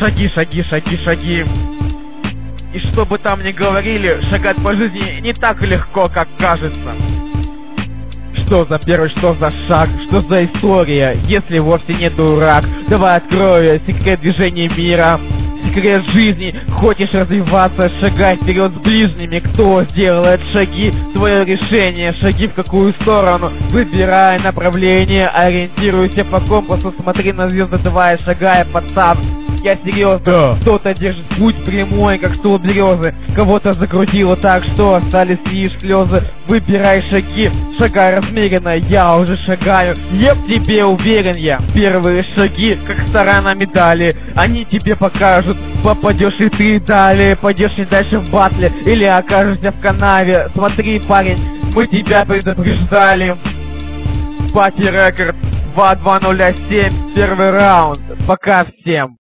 Шаги, шаги, шаги, шаги. И что бы там ни говорили, шагать по жизни не так легко, как кажется. Что за первый, что за шаг, что за история, если вовсе не дурак? Давай открою секрет движения мира, секрет жизни. Хочешь развиваться, шагай вперед с ближними. Кто сделает шаги, твое решение. Шаги в какую сторону, выбирай направление. Ориентируйся по компасу, смотри на звезды, давай шагай, пацан. Я серьезно, кто-то держит путь прямой, как столб березы. Кого-то закрутило так, что остались лишь слезы. Выбирай шаги, шагай размеренно. Я уже шагаю, я в тебе уверен я. Первые шаги, как сторона медали. Они тебе покажут, попадешь и ты далее. Пойдешь не дальше в батле или окажешься в канаве. Смотри, парень, мы тебя предупреждали. Пати Рекорд 2207, первый раунд. Пока всем.